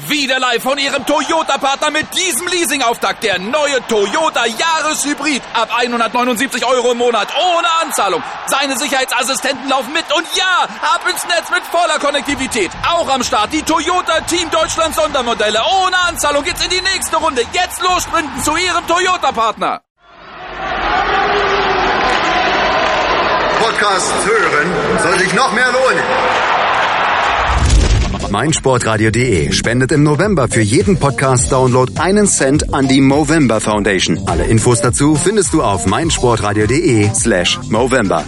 Wieder live von Ihrem Toyota-Partner mit diesem Leasing-Auftakt. Der neue Toyota Jahreshybrid. Ab 179 € im Monat. Ohne Anzahlung. Seine Sicherheitsassistenten laufen mit. Und ja, ab ins Netz mit voller Konnektivität. Auch am Start die Toyota Team Deutschland Sondermodelle. Ohne Anzahlung geht's in die nächste Runde. Jetzt los sprinten zu Ihrem Toyota-Partner. Podcast hören soll sich noch mehr lohnen. meinsportradio.de spendet im November für jeden Podcast-Download 1 Cent an die Movember Foundation. Alle Infos dazu findest du auf meinsportradio.de/Movember.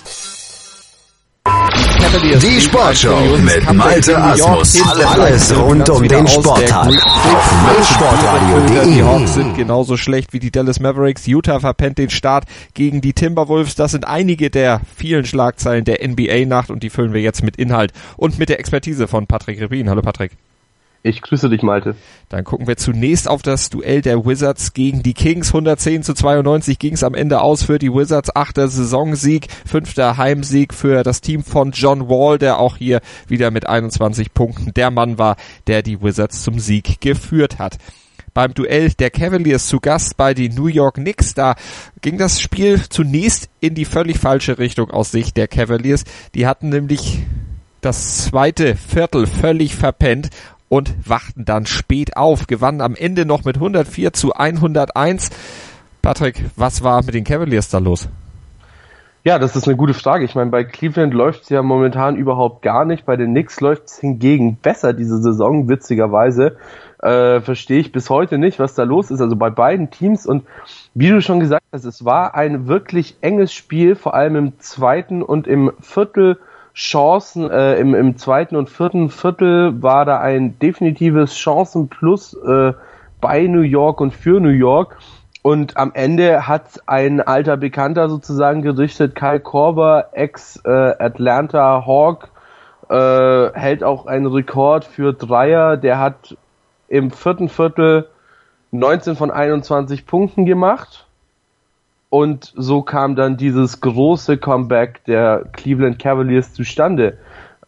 Die Sportshow mit Malte Asmus. Alles rund um den Sporttag auf meinsportradio.de. Die Hawks sind genauso schlecht wie die Dallas Mavericks. Utah verpennt den Start gegen die Timberwolves. Das sind einige der vielen Schlagzeilen der NBA-Nacht und die füllen wir jetzt mit Inhalt und mit der Expertise von Patrick Rebin. Hallo Patrick. Ich grüße dich, Malte. Dann gucken wir zunächst auf das Duell der Wizards gegen die Kings. 110-92 ging es am Ende aus für die Wizards. 8. Saisonsieg, 5. Heimsieg für das Team von John Wall, der auch hier wieder mit 21 Punkten der Mann war, der die Wizards zum Sieg geführt hat. Beim Duell der Cavaliers zu Gast bei den New York Knicks, da ging das Spiel zunächst in die völlig falsche Richtung aus Sicht der Cavaliers. Die hatten nämlich das zweite Viertel völlig verpennt und wachten dann spät auf, gewannen am Ende noch mit 104-101. Patrick, was war mit den Cavaliers da los? Ja, das ist eine gute Frage. Ich meine, bei Cleveland läuft es ja momentan überhaupt gar nicht. Bei den Knicks läuft es hingegen besser diese Saison, witzigerweise. Verstehe ich bis heute nicht, was da los ist. Also bei beiden Teams. Und wie du schon gesagt hast, es war ein wirklich enges Spiel, vor allem im zweiten und im Viertel. Chancen im zweiten und vierten Viertel war da ein definitives Chancenplus bei New York und für New York. Und am Ende hat ein alter Bekannter sozusagen gerichtet, Kyle Korver, Ex-Atlanta Hawk, hält auch einen Rekord für Dreier. Der hat im vierten Viertel 19 von 21 Punkten gemacht. Und so kam dann dieses große Comeback der Cleveland Cavaliers zustande.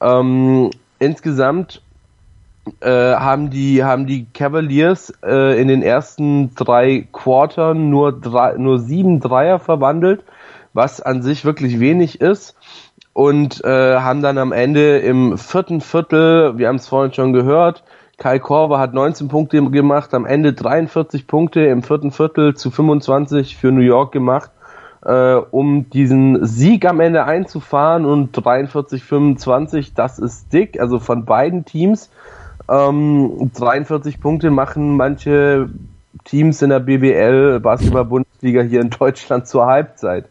Insgesamt haben die Cavaliers in den ersten 3 Quartern nur 7 Dreier verwandelt, was an sich wirklich wenig ist. Und haben dann am Ende im vierten Viertel, wir haben es vorhin schon gehört, Kyle Korver hat 19 Punkte gemacht, am Ende 43 Punkte im vierten Viertel zu 25 für New York gemacht, um diesen Sieg am Ende einzufahren, und 43-25, das ist dick, also von beiden Teams. 43 Punkte machen manche Teams in der BBL, Basketball-Bundesliga hier in Deutschland zur Halbzeit.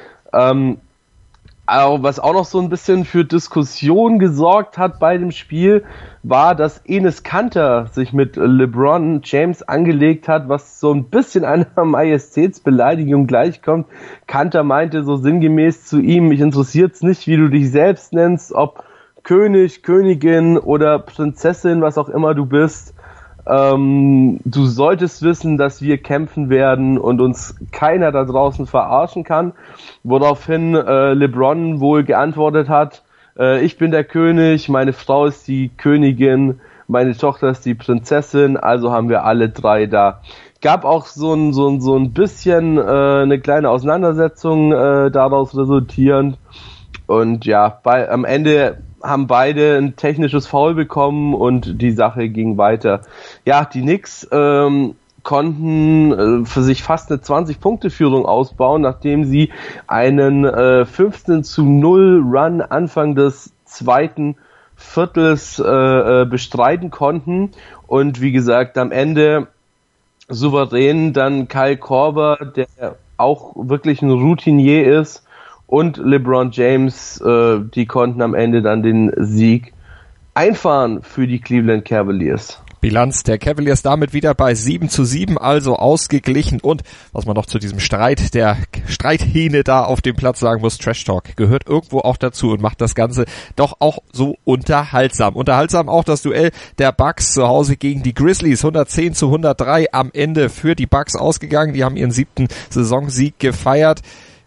Aber was auch noch so ein bisschen für Diskussion gesorgt hat bei dem Spiel, war, dass Enes Kanter sich mit LeBron James angelegt hat, was so ein bisschen einer Majestätsbeleidigung gleichkommt. Kanter meinte so sinngemäß zu ihm: Mich interessiert's nicht, wie du dich selbst nennst, ob König, Königin oder Prinzessin, was auch immer du bist. Du solltest wissen, dass wir kämpfen werden und uns keiner da draußen verarschen kann. Woraufhin LeBron wohl geantwortet hat: Ich bin der König, meine Frau ist die Königin, meine Tochter ist die Prinzessin, also haben wir alle 3 da. Gab auch so ein bisschen eine kleine Auseinandersetzung daraus resultierend. Und ja, am Ende haben beide ein technisches Foul bekommen und die Sache ging weiter. Ja, die Knicks konnten für sich fast eine 20-Punkte-Führung ausbauen, nachdem sie einen 15-0 Run Anfang des zweiten Viertels bestreiten konnten. Und wie gesagt, am Ende souverän dann Kyle Korver, der auch wirklich ein Routinier ist, und LeBron James, die konnten am Ende dann den Sieg einfahren für die Cleveland Cavaliers. Bilanz der Cavaliers damit wieder bei 7-7, also ausgeglichen. Und was man noch zu diesem Streit, der Streithähne da auf dem Platz sagen muss: Trash Talk gehört irgendwo auch dazu und macht das Ganze doch auch so unterhaltsam. Unterhaltsam auch das Duell der Bucks zu Hause gegen die Grizzlies. 110-103 am Ende für die Bucks ausgegangen. Die haben ihren 7. Saisonsieg gefeiert.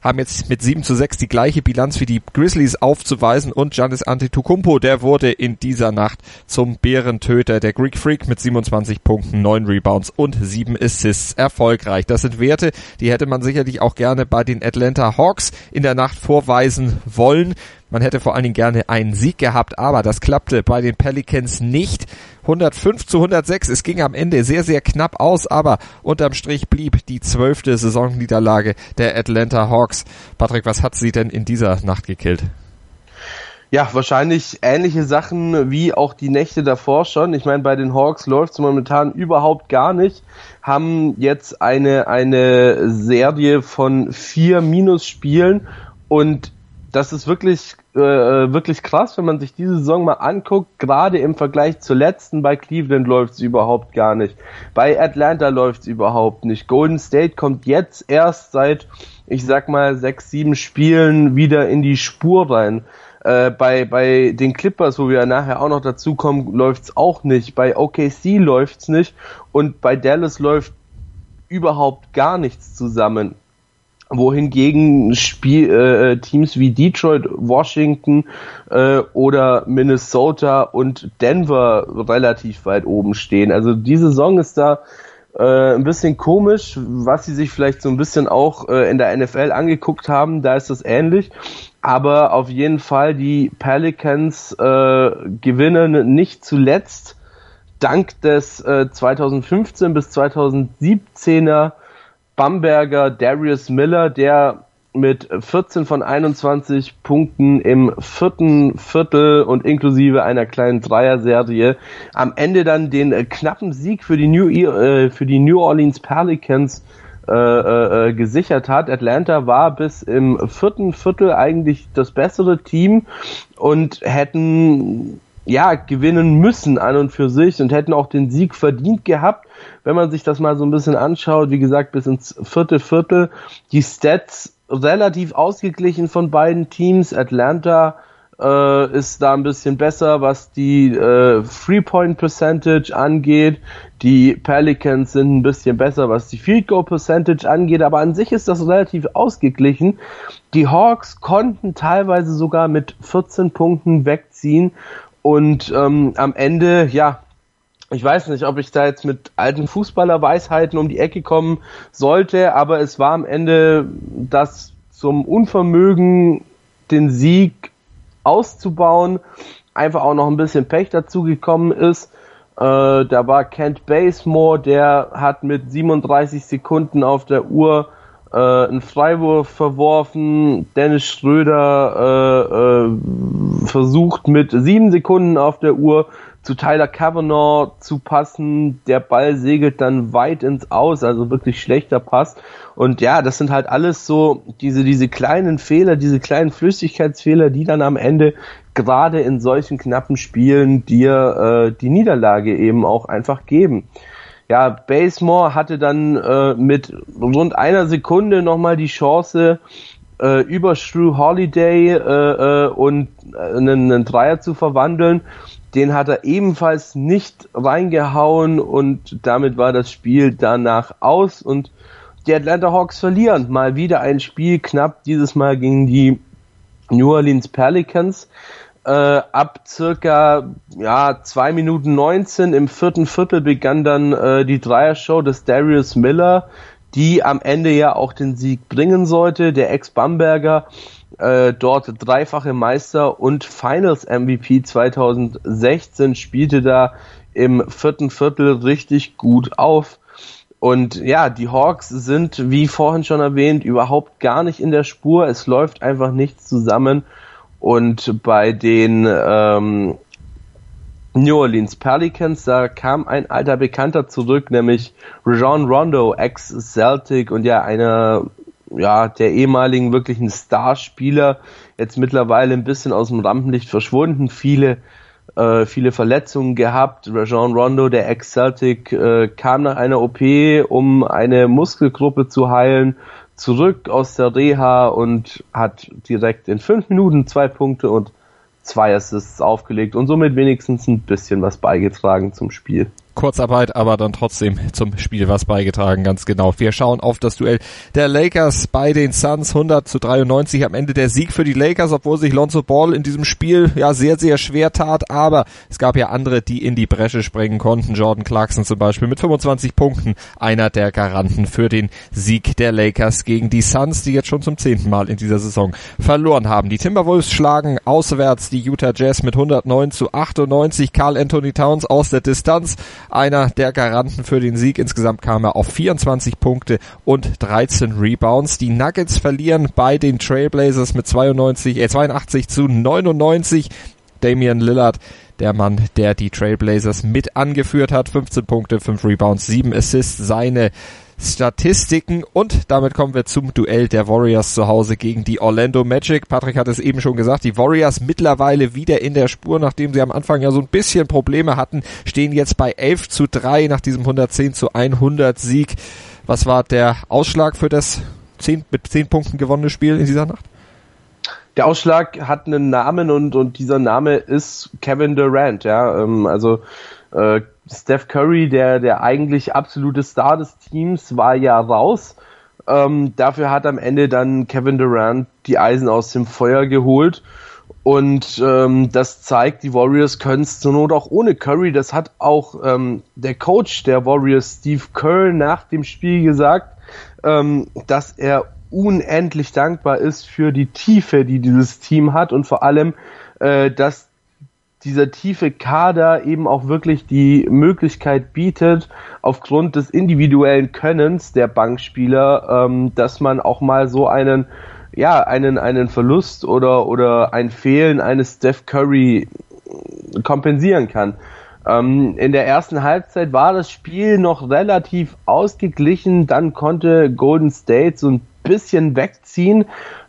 haben jetzt mit 7-6 die gleiche Bilanz wie die Grizzlies aufzuweisen und Giannis Antetokounmpo, der wurde in dieser Nacht zum Bärentöter. Der Greek Freak mit 27 Punkten, 9 Rebounds und 7 Assists erfolgreich. Das sind Werte, die hätte man sicherlich auch gerne bei den Atlanta Hawks in der Nacht vorweisen wollen. Man hätte vor allen Dingen gerne einen Sieg gehabt, aber das klappte bei den Pelicans nicht. 105-106, es ging am Ende sehr, sehr knapp aus, aber unterm Strich blieb die 12. Saisonniederlage der Atlanta Hawks. Patrick, was hat sie denn in dieser Nacht gekillt? Ja, wahrscheinlich ähnliche Sachen wie auch die Nächte davor schon. Ich meine, bei den Hawks läuft es momentan überhaupt gar nicht. Haben jetzt eine Serie von 4 Minusspielen und das ist wirklich krass, wenn man sich diese Saison mal anguckt, gerade im Vergleich zur letzten. Bei Cleveland läuft es überhaupt gar nicht. Bei Atlanta läuft es überhaupt nicht. Golden State kommt jetzt erst seit, ich sag mal, 6, 7 Spielen wieder in die Spur rein. Bei den Clippers, wo wir nachher auch noch dazu kommen, läuft's auch nicht. Bei OKC läuft's nicht und bei Dallas läuft überhaupt gar nichts zusammen. Wohingegen Teams wie Detroit, Washington oder Minnesota und Denver relativ weit oben stehen. Also die Saison ist da ein bisschen komisch, was sie sich vielleicht so ein bisschen auch in der NFL angeguckt haben, da ist das ähnlich. Aber auf jeden Fall, die Pelicans gewinnen nicht zuletzt dank des 2015 bis 2017er Bamberger Darius Miller, der mit 14 von 21 Punkten im 4. Viertel und inklusive einer kleinen Dreierserie am Ende dann den knappen Sieg für die New Orleans Pelicans gesichert hat. Atlanta war bis im 4. Viertel eigentlich das bessere Team und hätten gewinnen müssen an und für sich und hätten auch den Sieg verdient gehabt, wenn man sich das mal so ein bisschen anschaut. Wie gesagt, bis ins 4. Viertel. Die Stats relativ ausgeglichen von beiden Teams. Atlanta ist da ein bisschen besser, was die Three-Point-Percentage angeht. Die Pelicans sind ein bisschen besser, was die Field-Goal-Percentage angeht, aber an sich ist das relativ ausgeglichen. Die Hawks konnten teilweise sogar mit 14 Punkten wegziehen und am Ende, ich weiß nicht, ob ich da jetzt mit alten Fußballerweisheiten um die Ecke kommen sollte, aber es war am Ende das zum Unvermögen, den Sieg auszubauen, einfach auch noch ein bisschen Pech dazu gekommen ist. Da war Kent Bazemore, der hat mit 37 Sekunden auf der Uhr einen Freiwurf verworfen. Dennis Schröder versucht mit 7 Sekunden auf der Uhr zu Tyler Cavanaugh zu passen. Der Ball segelt dann weit ins Aus, also wirklich schlechter Pass. Und ja, das sind halt alles so diese kleinen Fehler, diese kleinen Flüssigkeitsfehler, die dann am Ende gerade in solchen knappen Spielen dir die Niederlage eben auch einfach geben. Ja, Bazemore hatte dann mit rund 1 Sekunde nochmal die Chance, über Jrue Holiday und einen Dreier zu verwandeln. Den hat er ebenfalls nicht reingehauen und damit war das Spiel danach aus und die Atlanta Hawks verlieren mal wieder ein Spiel knapp, dieses Mal gegen die New Orleans Pelicans. Ab circa 2 Minuten 19 im 4. Viertel begann dann die Dreiershow des Darius Miller, die am Ende ja auch den Sieg bringen sollte. Der Ex-Bamberger, dort dreifache Meister und Finals-MVP 2016, spielte da im 4. Viertel richtig gut auf. Und ja, die Hawks sind, wie vorhin schon erwähnt, überhaupt gar nicht in der Spur. Es läuft einfach nichts zusammen. Und bei den New Orleans Pelicans, da kam ein alter Bekannter zurück, nämlich Rajon Rondo, Ex-Celtic und einer der ehemaligen wirklichen Starspieler, jetzt mittlerweile ein bisschen aus dem Rampenlicht verschwunden, viele Verletzungen gehabt. Rajon Rondo, der Ex-Celtic, kam nach einer OP, um eine Muskelgruppe zu heilen, zurück aus der Reha und hat direkt in 5 Minuten 2 Punkte und 2 Assists aufgelegt und somit wenigstens ein bisschen was beigetragen zum Spiel. Kurzarbeit, aber dann trotzdem zum Spiel was beigetragen, ganz genau. Wir schauen auf das Duell der Lakers bei den Suns, 100-93 am Ende der Sieg für die Lakers, obwohl sich Lonzo Ball in diesem Spiel ja sehr, sehr schwer tat, aber es gab ja andere, die in die Bresche springen konnten. Jordan Clarkson zum Beispiel mit 25 Punkten, einer der Garanten für den Sieg der Lakers gegen die Suns, die jetzt schon zum 10. Mal in dieser Saison verloren haben. Die Timberwolves schlagen auswärts die Utah Jazz mit 109-98. Karl Anthony Towns aus der Distanz, einer der Garanten für den Sieg. Insgesamt kam er auf 24 Punkte und 13 Rebounds. Die Nuggets verlieren bei den Trailblazers mit 82-99. Damian Lillard, der Mann, der die Trailblazers mit angeführt hat, 15 Punkte, 5 Rebounds, 7 Assists, seine Statistiken. Und damit kommen wir zum Duell der Warriors zu Hause gegen die Orlando Magic. Patrick hat es eben schon gesagt, die Warriors mittlerweile wieder in der Spur, nachdem sie am Anfang ja so ein bisschen Probleme hatten, stehen jetzt bei 11-3 nach diesem 110-100 Sieg. Was war der Ausschlag für das mit 10 Punkten gewonnene Spiel in dieser Nacht? Der Ausschlag hat einen Namen und dieser Name ist Kevin Durant, ja, Steph Curry, der eigentlich absolute Star des Teams, war ja raus. Dafür hat am Ende dann Kevin Durant die Eisen aus dem Feuer geholt. Und das zeigt, die Warriors können es zur Not auch ohne Curry. Das hat auch der Coach der Warriors, Steve Kerr, nach dem Spiel gesagt, dass er unendlich dankbar ist für die Tiefe, die dieses Team hat und vor allem, dass dieser tiefe Kader eben auch wirklich die Möglichkeit bietet, aufgrund des individuellen Könnens der Bankspieler, dass man auch mal so einen Verlust oder ein Fehlen eines Steph Curry kompensieren kann. In der ersten Halbzeit war das Spiel noch relativ ausgeglichen, dann konnte Golden State so ein bisschen wegziehen,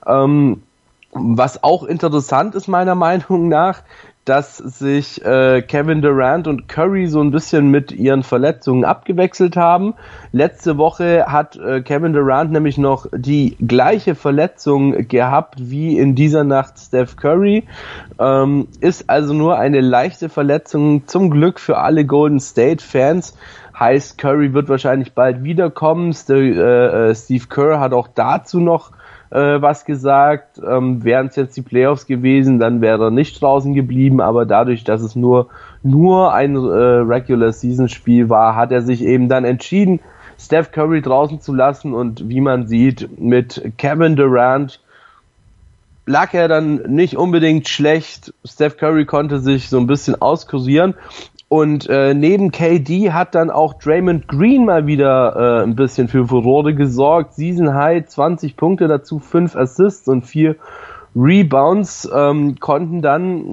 was auch interessant ist meiner Meinung nach, dass sich Kevin Durant und Curry so ein bisschen mit ihren Verletzungen abgewechselt haben. Letzte Woche hat Kevin Durant nämlich noch die gleiche Verletzung gehabt wie in dieser Nacht Steph Curry. Ist also nur eine leichte Verletzung, zum Glück für alle Golden State Fans. Heißt, Curry wird wahrscheinlich bald wiederkommen. Steve Kerr hat auch dazu noch was gesagt. Wären es jetzt die Playoffs gewesen, dann wäre er nicht draußen geblieben, aber dadurch, dass es nur ein Regular-Season-Spiel war, hat er sich eben dann entschieden, Steph Curry draußen zu lassen und wie man sieht, mit Kevin Durant lag er dann nicht unbedingt schlecht. Steph Curry konnte sich so ein bisschen auskurieren. Und neben KD hat dann auch Draymond Green mal wieder ein bisschen für Furore gesorgt. Season High, 20 Punkte, dazu 5 Assists und 4 Rebounds konnten dann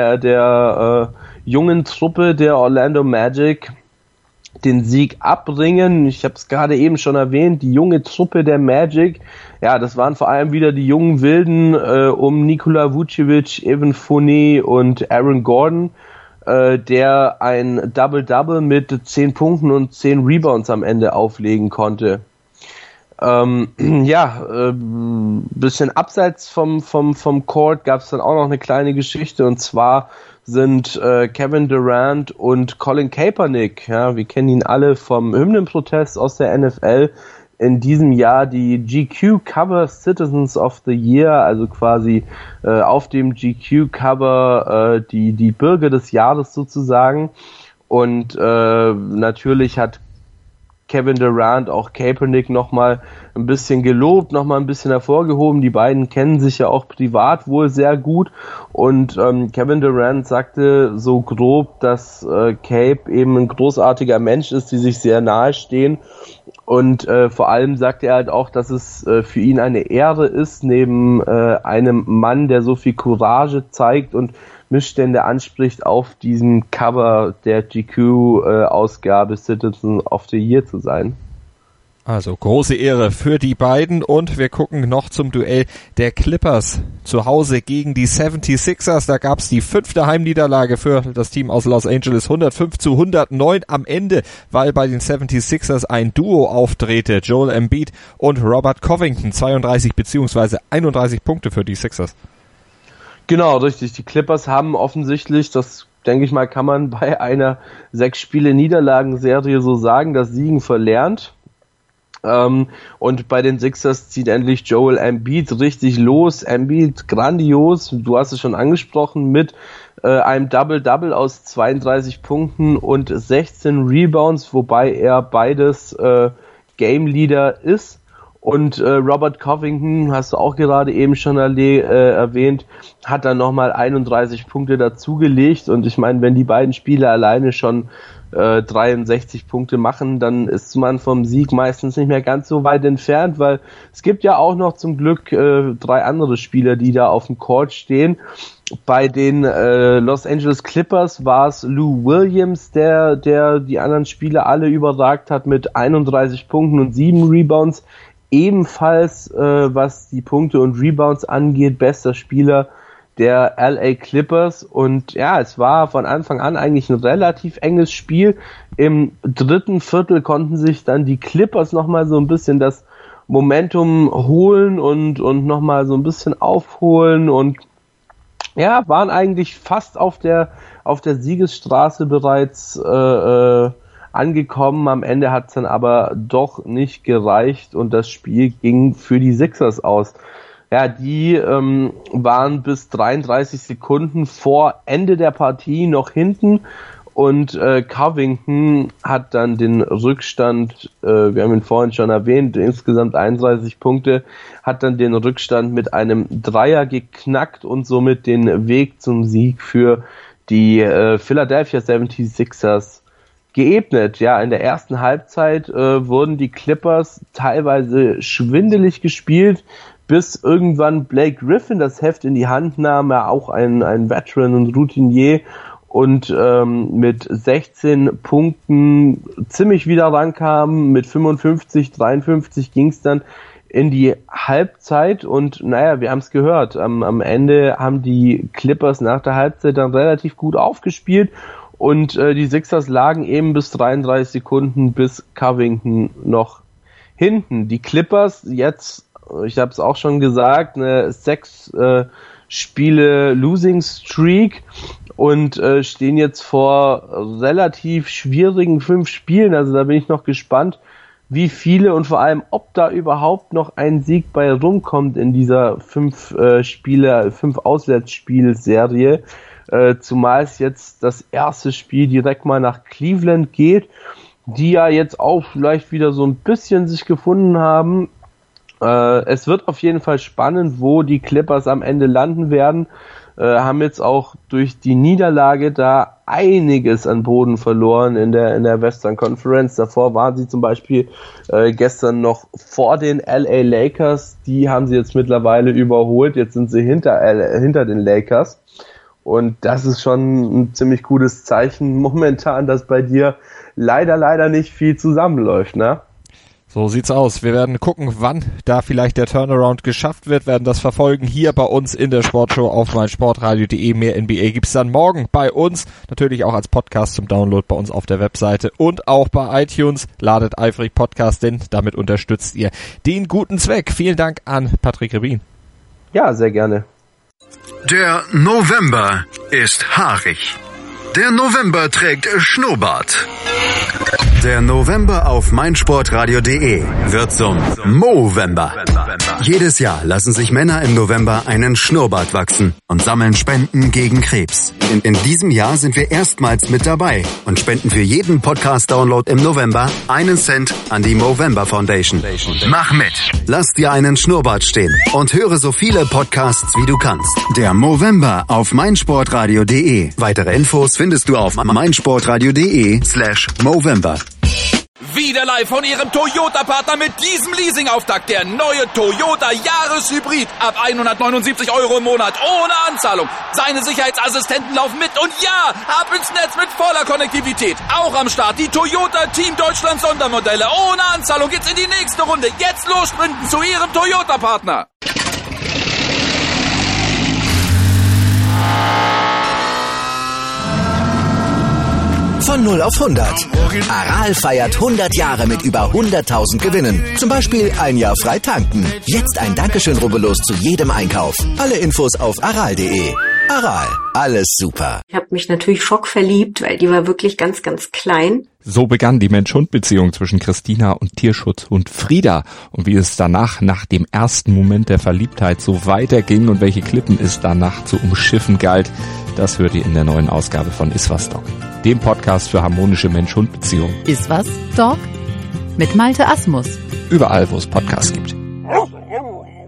der jungen Truppe der Orlando Magic den Sieg abbringen. Ich habe es gerade eben schon erwähnt, die junge Truppe der Magic, ja, das waren vor allem wieder die jungen Wilden um Nikola Vucevic, Evan Fournier und Aaron Gordon, der ein Double-Double mit 10 Punkten und 10 Rebounds am Ende auflegen konnte. Bisschen abseits vom Court gab es dann auch noch eine kleine Geschichte, und zwar sind Kevin Durant und Colin Kaepernick, ja, wir kennen ihn alle vom Hymnenprotest aus der NFL, in diesem Jahr die GQ Cover Citizens of the Year, also quasi auf dem GQ Cover die Bürger des Jahres sozusagen. Und natürlich hat Kevin Durant auch Kaepernick nochmal ein bisschen gelobt, nochmal ein bisschen hervorgehoben. Die beiden kennen sich ja auch privat wohl sehr gut. Und Kevin Durant sagte so grob, dass Cape eben ein großartiger Mensch ist, die sich sehr nahe stehen. Und vor allem sagt er halt auch, dass es für ihn eine Ehre ist, neben einem Mann, der so viel Courage zeigt und Missstände anspricht, auf diesem Cover der GQ-Ausgabe Citizen of the Year zu sein. Also große Ehre für die beiden, und wir gucken noch zum Duell der Clippers zu Hause gegen die 76ers. Da gab es die 5. Heimniederlage für das Team aus Los Angeles, 105-109 am Ende, weil bei den 76ers ein Duo auftrete, Joel Embiid und Robert Covington, 32 bzw. 31 Punkte für die Sixers. Genau, richtig. Die Clippers haben offensichtlich, das denke ich mal, kann man bei einer 6-Spiele-Niederlagenserie so sagen, dass Siegen verlernt. Und bei den Sixers zieht endlich Joel Embiid richtig los. Embiid grandios, du hast es schon angesprochen, mit einem Double-Double aus 32 Punkten und 16 Rebounds, wobei er beides Game Leader ist. Und Robert Covington, hast du auch gerade eben schon erwähnt, hat dann nochmal 31 Punkte dazugelegt. Und ich meine, wenn die beiden Spieler alleine schon 63 Punkte machen, dann ist man vom Sieg meistens nicht mehr ganz so weit entfernt, weil es gibt ja auch noch zum Glück 3 andere Spieler, die da auf dem Court stehen. Bei den Los Angeles Clippers war es Lou Williams, der die anderen Spieler alle überragt hat mit 31 Punkten und 7 Rebounds. Ebenfalls, was die Punkte und Rebounds angeht, bester Spieler der LA Clippers. Und ja, es war von Anfang an eigentlich ein relativ enges Spiel. Im dritten Viertel konnten sich dann die Clippers nochmal so ein bisschen das Momentum holen und nochmal so ein bisschen aufholen und ja, waren eigentlich fast auf der Siegesstraße bereits angekommen. Am Ende hat es dann aber doch nicht gereicht und das Spiel ging für die Sixers aus. Ja, die waren bis 33 Sekunden vor Ende der Partie noch hinten und Covington hat dann den Rückstand, wir haben ihn vorhin schon erwähnt, insgesamt 31 Punkte, hat dann den Rückstand mit einem Dreier geknackt und somit den Weg zum Sieg für die Philadelphia 76ers geebnet. Ja, in der ersten Halbzeit wurden die Clippers teilweise schwindelig gespielt, bis irgendwann Blake Griffin das Heft in die Hand nahm, er auch ein Veteran und Routinier und mit 16 Punkten ziemlich wieder rankam, mit 55, 53 ging es dann in die Halbzeit und naja, wir haben es gehört, am Ende haben die Clippers nach der Halbzeit dann relativ gut aufgespielt und die Sixers lagen eben bis 33 Sekunden bis Covington noch hinten. Die Clippers jetzt, ich habe es auch schon gesagt, eine 6 Spiele Losing Streak und stehen jetzt vor relativ schwierigen 5 Spielen. Also da bin ich noch gespannt, wie viele und vor allem, ob da überhaupt noch ein Sieg bei rumkommt in dieser 5 Auswärtsspielserie. Zumal es jetzt das erste Spiel direkt mal nach Cleveland geht, die ja jetzt auch vielleicht wieder so ein bisschen sich gefunden haben. Es wird auf jeden Fall spannend, wo die Clippers am Ende landen werden. Haben jetzt auch durch die Niederlage da einiges an Boden verloren in der Western Conference. Davor waren sie zum Beispiel gestern noch vor den LA Lakers. Die haben sie jetzt mittlerweile überholt. Jetzt sind sie hinter den Lakers. Und das ist schon ein ziemlich gutes Zeichen momentan, dass bei dir leider nicht viel zusammenläuft, ne? So sieht's aus. Wir werden gucken, wann da vielleicht der Turnaround geschafft wird, werden das verfolgen hier bei uns in der Sportshow auf meinsportradio.de. Mehr NBA gibt's dann morgen bei uns, natürlich auch als Podcast zum Download bei uns auf der Webseite und auch bei iTunes. Ladet eifrig Podcast, denn damit unterstützt ihr den guten Zweck. Vielen Dank an Patrick Rebin. Ja, sehr gerne. Der November ist haarig. Der November trägt Schnurrbart. Der November auf meinsportradio.de wird zum Movember. Jedes Jahr lassen sich Männer im November einen Schnurrbart wachsen und sammeln Spenden gegen Krebs. In diesem Jahr sind wir erstmals mit dabei und spenden für jeden Podcast-Download im November 1 Cent an die Movember Foundation. Mach mit! Lass dir einen Schnurrbart stehen und höre so viele Podcasts, wie du kannst. Der Movember auf meinsportradio.de. Weitere Infos findest du auf meinsportradio.de/Movember. Wieder live von Ihrem Toyota-Partner mit diesem Leasing-Auftakt. Der neue Toyota Jahreshybrid. Ab 179 € im Monat. Ohne Anzahlung. Seine Sicherheitsassistenten laufen mit. Und ja, ab ins Netz mit voller Konnektivität. Auch am Start die Toyota Team Deutschland Sondermodelle. Ohne Anzahlung geht's in die nächste Runde. Jetzt los sprinten zu Ihrem Toyota-Partner. Von 0 auf 100. Aral feiert 100 Jahre mit über 100.000 Gewinnen. Zum Beispiel ein Jahr frei tanken. Jetzt ein Dankeschön, rubbellos zu jedem Einkauf. Alle Infos auf aral.de. Aral, alles super. Ich habe mich natürlich schockverliebt, weil die war wirklich ganz, ganz klein. So begann die Mensch-Hund-Beziehung zwischen Christina und Tierschutzhund Frieda. Und wie es danach, nach dem ersten Moment der Verliebtheit, so weiterging und welche Klippen es danach zu umschiffen galt, das hört ihr in der neuen Ausgabe von Iswas Dog, dem Podcast für harmonische Mensch-Hund-Beziehungen. Iswas Dog? Mit Malte Asmus. Überall, wo es Podcasts gibt.